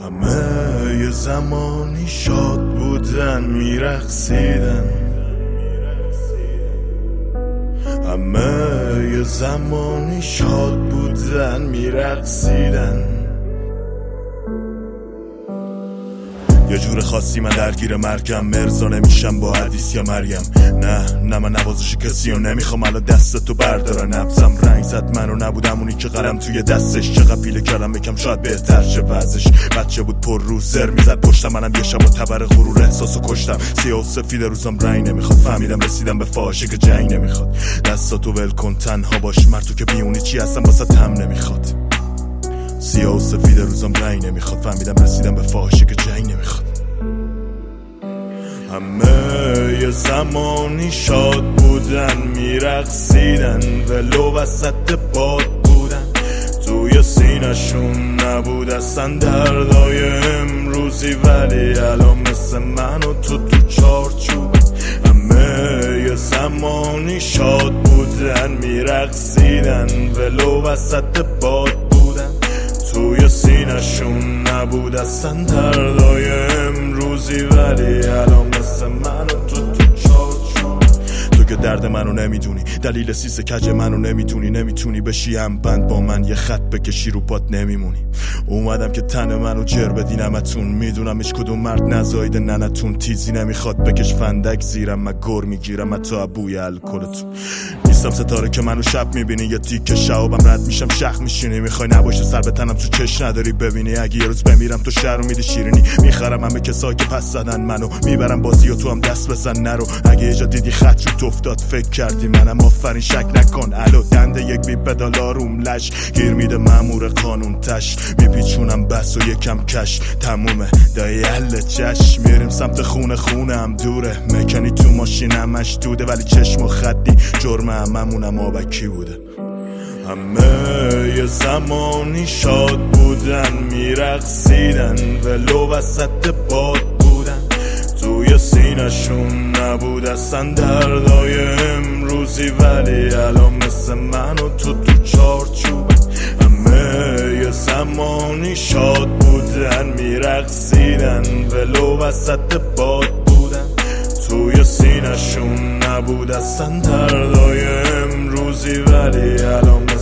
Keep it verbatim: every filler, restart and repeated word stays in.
همه یه زمانی شاد بودن میرقصیدن، همه یه زمانی شاد بودن میرقصیدن. یه جور خاصی من درگیر مرگم، مرزا نمیشم با حدیث یا مریم. نه نه من نوازش کسی رو نمیخوام، الان دستتو بردارن. نبزم رنگ زد منو نبودم اونی که قلم توی دستش. چقدر پیله کردم بکم شاید بهتر شه وضعش. بچه بود پر رو زر میزد پشتم، منم یه شب با تبر غرور احساسو کشتم. سیاه و سفید روزم رنگ نمیخواد، فهمیدم رسیدم به فاحشه که جنگ نمیخواد. دستاتو ول کن تنها باش، مرتو که بیونی چی هستم واسه تم نمیخواد. سیاه و سفید روزم رنگ نمیخواد، فهمیدم رسیدم به فاحشه که جنگ نمیخواد. همه یه زمانی شاد بودن میرقصیدن، ولو وسط باد بودن. توی سینشون نبود اصلا دردای امروزی، ولی الان مثل من و تو تو چارچوبن. همه یه زمانی شاد بودن میرقصیدن، ولو وسط باد بودن. توی سینشون نبود اصلا دردای امروزی، ولی الان مثل من و تو تو چارچوب. تو که درد منو نمیدونی، دلیل سیس کج منو نمیدونی. نمیتونی بشی هم بند با من، یه خط بکشی رو پات نمیمونی. اومدم که تن منو جر بدینمتون، میدونم هیچ کدوم مرد نزایده ننتون. تیزی نمیخواد بکش فندک زیرم، من گر میگیرم حتی ابوی الکلتون. نیستم ستاره که منو شب میبینی، یه تیک شعبم رد میشم شخ میشینی. میخوای نباشه سر به تنم تو چش نداری ببینی. اگه یه روز بمیرم تو شهر رو میدی شیرینی. میخرم همه کسایی که پس زدن منو، میبرم بازی و تو هم دست بزن نرو. اگه یه جا دیدی خط رو افتاد فکر کردی منم، آفرین شک نکن. الو دنده یک بی پدال آروم لش، گیر میده مامور قانون تش. میپیچونم بس و یکم کش تمومه دایی حل چش. میریم سمت خونه خونه هم دوره، مکنی تو ماشینم مشدوده، ولی چشم و خطی جرم هممونم آبکی بوده. همه یه زمانی شاد بودن میرقصیدن، ولو وسط باد بودن. توی سینشون نبود اصلا دردای امروزی، ولی الان مثل من و تو تو چارچوبن. همه یه زمانی شاد بودن میرقصیدن، ولو وسط باد بودن. توی سینشون نبود اصلا دردای امروزی، ولی الان